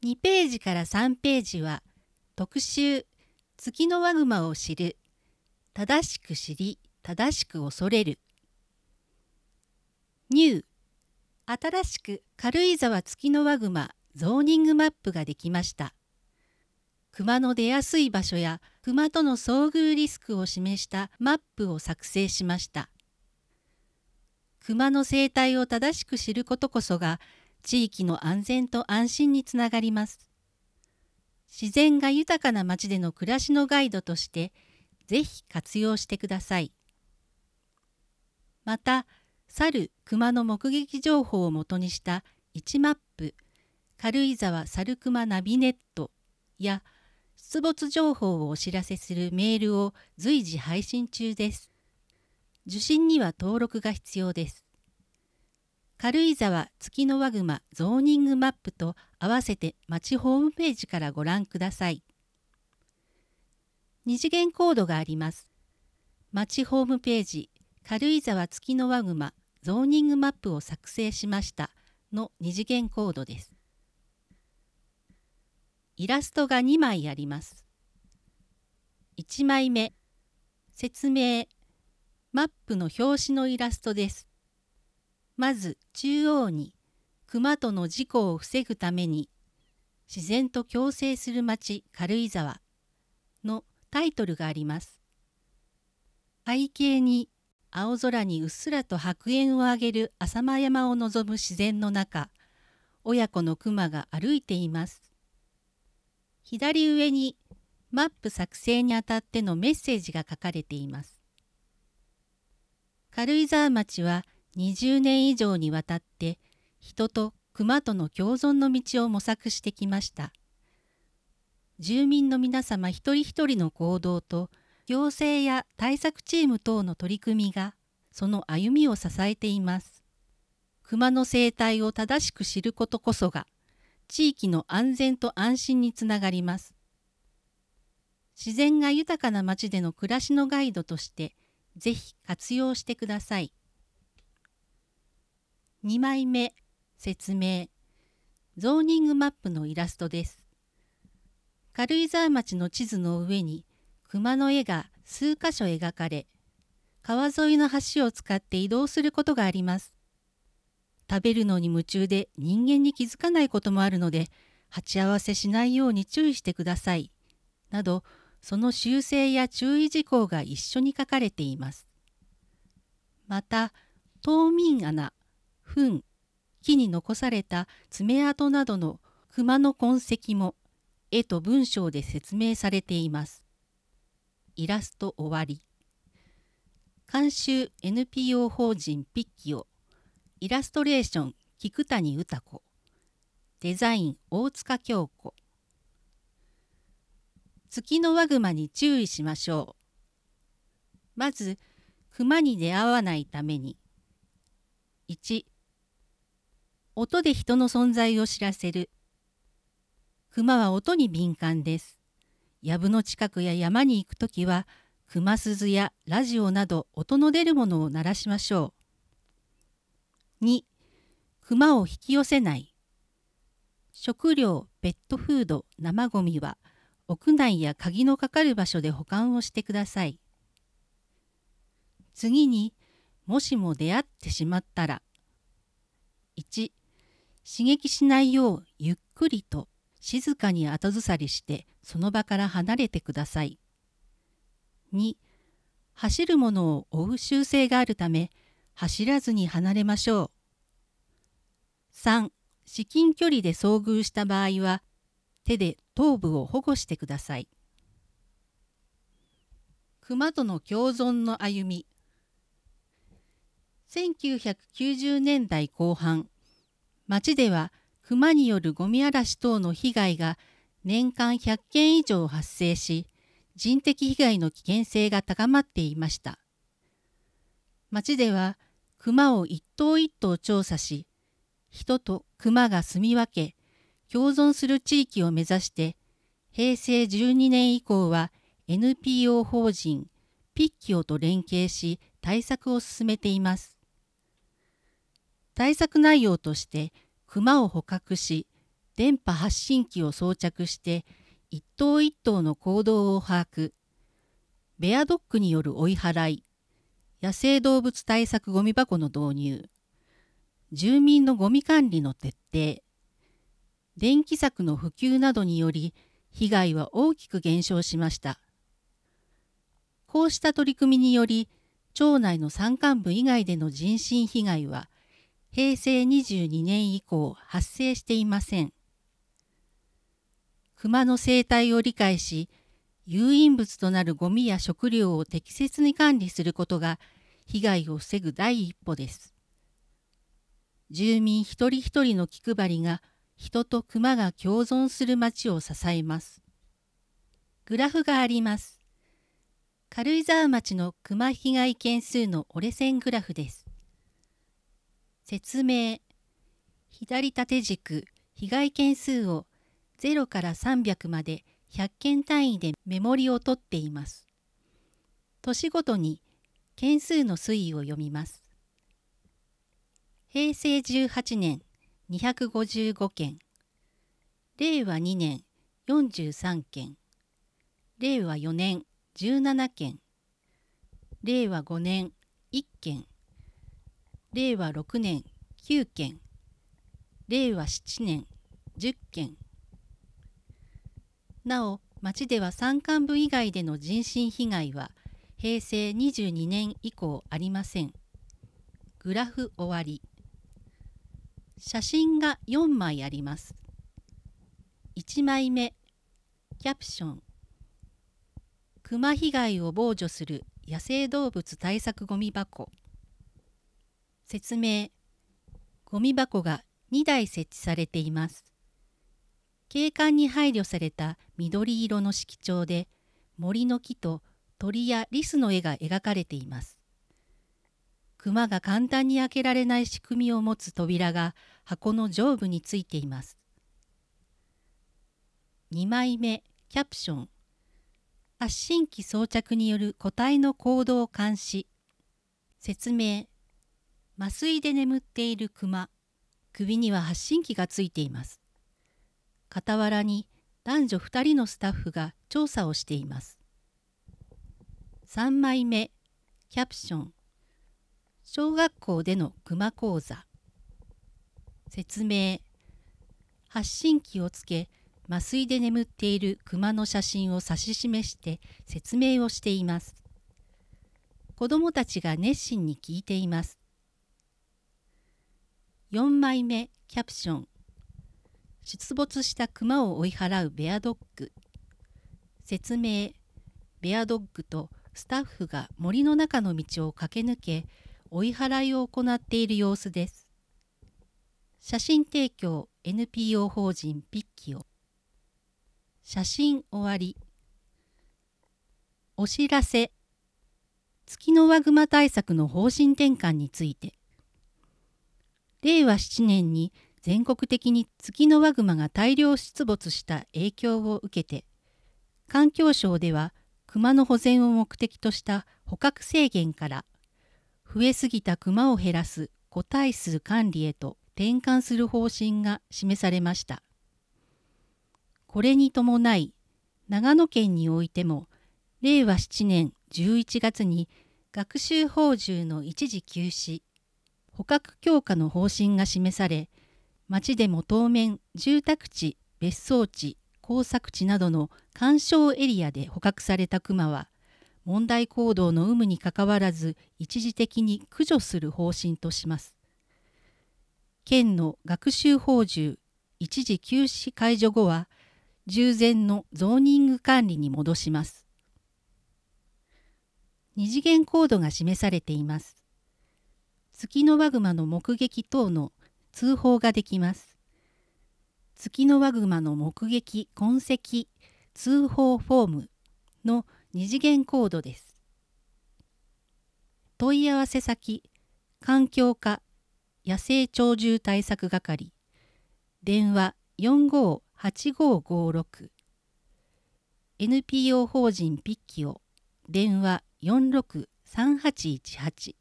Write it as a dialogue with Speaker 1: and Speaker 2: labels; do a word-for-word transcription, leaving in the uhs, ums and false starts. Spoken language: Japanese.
Speaker 1: にページからさんページは特集ツキノワグマを知る、正しく知り正しく恐れる。ニュー、新しく軽井沢ツキノワグマゾーニングマップができました。熊の出やすい場所や熊との遭遇リスクを示したマップを作成しました。熊の生態を正しく知ることこそが地域の安全と安心につながります。自然が豊かな町での暮らしのガイドとしてぜひ活用してください。また、猿・熊の目撃情報をもとにしたいちマップ軽井沢猿熊ナビネットや出没情報をお知らせするメールを随時配信中です。受信には登録が必要です。軽井沢ツキノワグマゾーニングマップと合わせて町ホームページからご覧ください。二次元コードがあります。町ホームページ軽井沢ツキノワグマゾーニングマップを作成しましたの二次元コードです。イラストがにまいあります。いちまいめ、説明、マップの表紙のイラストです。まず中央に熊との事故を防ぐために自然と共生する町軽井沢のタイトルがあります。背景に青空にうっすらと白煙を上げる浅間山を望む自然の中、親子の熊が歩いています。左上にマップ作成にあたってのメッセージが書かれています。軽井沢町はにじゅうねん以上にわたって人と熊との共存の道を模索してきました。住民の皆様一人一人の行動と行政や対策チーム等の取り組みがその歩みを支えています。熊の生態を正しく知ることこそが地域の安全と安心につながります。自然が豊かな町での暮らしのガイドとしてぜひ活用してください。にまいめ、説明、ゾーニングマップのイラストです。軽井沢町の地図の上に熊の絵が数箇所描かれ、川沿いの橋を使って移動することがあります。食べるのに夢中で人間に気づかないこともあるので、鉢合わせしないように注意してください。など、その修正や注意事項が一緒に書かれています。また、冬眠穴、糞、木に残された爪痕などの熊の痕跡も絵と文章で説明されています。イラスト終わり。監修 エヌピーオー 法人ピッキオ、イラストレーション菊谷歌子、デザイン大塚京子。ツキノワグマに注意しましょう。まず、熊に出会わないために。いち、音で人の存在を知らせる。熊は音に敏感です。藪の近くや山に行くときは、熊鈴やラジオなど音の出るものを鳴らしましょう。に、熊を引き寄せない。食料、ペットフード、生ゴミは屋内や鍵のかかる場所で保管をしてください。次に、もしも出会ってしまったら。いち、刺激しないようゆっくりと静かに後ずさりしてその場から離れてください。に、走るものを追う習性があるため走らずに離れましょう。さん、至近距離で遭遇した場合は手で頭部を保護してください。熊との共存の歩み。せんきゅうひゃくきゅうじゅうねんだいこう半、町では熊によるゴミ嵐等の被害が年間ひゃっけん以上発生し、人的被害の危険性が高まっていました。町では熊を一頭一頭調査し、人と熊が住み分け、共存する地域を目指して、へいせいじゅうにねん以降は エヌピーオー 法人ピッキオと連携し対策を進めています。対策内容として熊を捕獲し電波発信機を装着して一頭一頭の行動を把握、ベアドッグによる追い払い、野生動物対策ゴミ箱の導入、住民のゴミ管理の徹底、電気柵の普及などにより被害は大きく減少しました。こうした取り組みにより、町内の山間部以外での人身被害はへいせいにじゅうにねん以降発生していません。熊の生態を理解し、誘引物となるゴミや食料を適切に管理することが被害を防ぐ第一歩です。住民一人一人の気配りが人と熊が共存する町を支えます。グラフがあります。軽井沢町の熊被害件数の折れ線グラフです。説明。左縦軸、被害件数をゼロからさんびゃくまでひゃっけん単位でメモリを取っています。年ごとに件数の推移を読みます。へいせいじゅうはちねんにひゃくごじゅうごけん、れいわにねんよんじゅうさんけん、れいわよねんじゅうななけん、れいわごねんいっけん、れいわろくねんきゅうけん、れいわななねんじゅっけん。なお、町では山間部以外での人身被害はへいせいにじゅうにねん以降ありません。グラフ終わり。写真がよんまいあります。いちまいめ、キャプション。熊被害を防除する野生動物対策ゴミ箱。説明。ゴミ箱がにだい設置されています。景観に配慮された緑色の色調で、森の木と鳥やリスの絵が描かれています。熊が簡単に開けられない仕組みを持つ扉が箱の上部についています。にまいめ、キャプション。発信機装着による個体の行動監視。説明。麻酔で眠っている熊。首には発信機がついています。傍らに男女ふたりのスタッフが調査をしています。さんまいめ、キャプション。小学校での熊講座。説明。発信機をつけ、麻酔で眠っている熊の写真を指し示して説明をしています。子どもたちが熱心に聞いています。よんまいめ、キャプション。出没した熊を追い払うベアドッグ。説明。ベアドッグとスタッフが森の中の道を駆け抜け、追い払いを行っている様子です。写真提供 エヌピーオー 法人ピッキオ。写真終わり。お知らせ。ツキノワグマ対策の方針転換について。れいわななねんに全国的にツキノワグマが大量出没した影響を受けて、環境省では熊の保全を目的とした捕獲制限から、増えすぎた熊を減らす個体数管理へと転換する方針が示されました。これに伴い、長野県においても、れいわななねんじゅういちがつに学習放獣の一時休止、捕獲強化の方針が示され、町でも当面住宅地、別荘地、耕作地などの干渉エリアで捕獲された熊は、問題行動の有無にかかわらず一時的に駆除する方針とします。県の学習放獣一時休止解除後は、従前のゾーニング管理に戻します。二次元コードが示されています。ツキノワグマの目撃等の通報ができます。ツキノワグマの目撃痕跡通報フォームの二次元コードです。問い合わせ先、環境課野生鳥獣対策係、電話よんごーはちごーごーろく、エヌピーオー 法人ピッキオ、電話よんろくさんはちいちはち。